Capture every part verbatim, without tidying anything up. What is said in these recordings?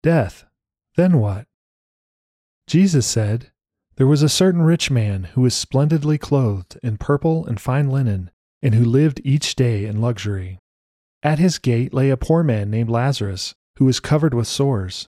Death, then what? Jesus said, "There was a certain rich man who was splendidly clothed in purple and fine linen, and who lived each day in luxury. At his gate lay a poor man named Lazarus, who was covered with sores.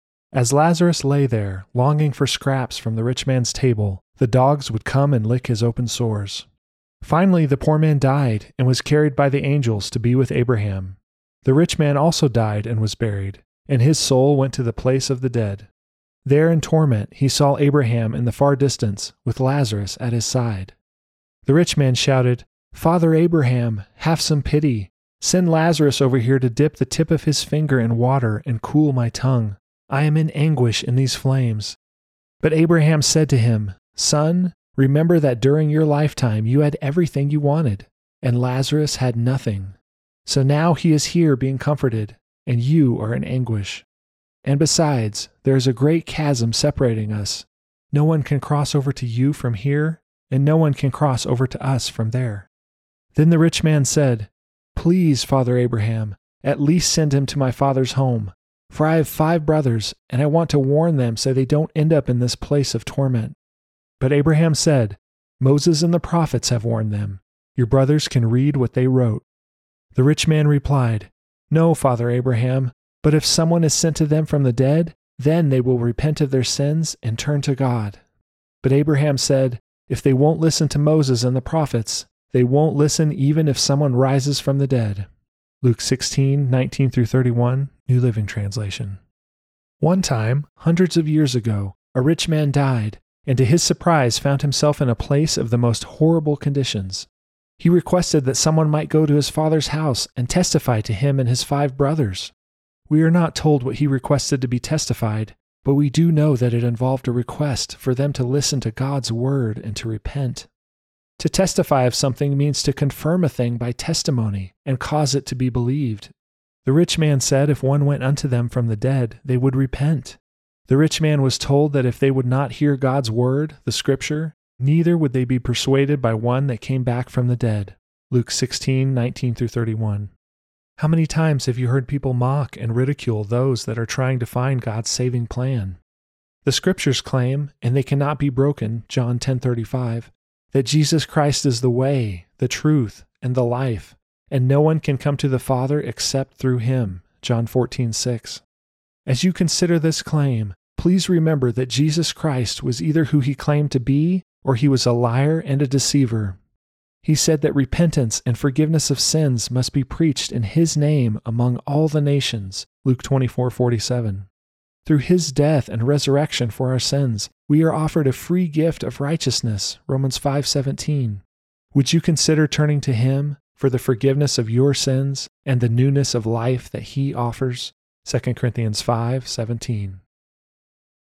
As Lazarus lay there, longing for scraps from the rich man's table, the dogs would come and lick his open sores. Finally, the poor man died and was carried by the angels to be with Abraham. The rich man also died and was buried, and his soul went to the place of the dead. There in torment he saw Abraham in the far distance, with Lazarus at his side. The rich man shouted, 'Father Abraham, have some pity. Send Lazarus over here to dip the tip of his finger in water and cool my tongue. I am in anguish in these flames.' But Abraham said to him, 'Son, remember that during your lifetime you had everything you wanted, and Lazarus had nothing. So now he is here being comforted, and you are in anguish. And besides, there is a great chasm separating us. No one can cross over to you from here, and no one can cross over to us from there.' Then the rich man said, 'Please, Father Abraham, at least send him to my father's home, for I have five brothers, and I want to warn them so they don't end up in this place of torment.' But Abraham said, 'Moses and the prophets have warned them. Your brothers can read what they wrote.' The rich man replied, 'No, Father Abraham, but if someone is sent to them from the dead, then they will repent of their sins and turn to God.' But Abraham said, 'If they won't listen to Moses and the prophets, they won't listen even if someone rises from the dead.'" Luke sixteen, nineteen through thirty-one, New Living Translation. One time, hundreds of years ago, a rich man died, and to his surprise found himself in a place of the most horrible conditions. He requested that someone might go to his father's house and testify to him and his five brothers. We are not told what he requested to be testified, but we do know that it involved a request for them to listen to God's word and to repent. To testify of something means to confirm a thing by testimony and cause it to be believed. The rich man said if one went unto them from the dead, they would repent. The rich man was told that if they would not hear God's word, the scripture, neither would they be persuaded by one that came back from the dead. Luke sixteen, nineteen through thirty-one. How many times have you heard people mock and ridicule those that are trying to find God's saving plan? The scriptures claim, and they cannot be broken, John ten thirty-five, that Jesus Christ is the way, the truth, and the life, and no one can come to the Father except through him, John fourteen six. As you consider this claim, please remember that Jesus Christ was either who he claimed to be, or he was a liar and a deceiver. He said that repentance and forgiveness of sins must be preached in his name among all the nations, Luke twenty-four forty-seven. Through his death and resurrection for our sins, we are offered a free gift of righteousness, Romans five seventeen. Would you consider turning to him for the forgiveness of your sins and the newness of life that he offers, Second Corinthians five seventeen.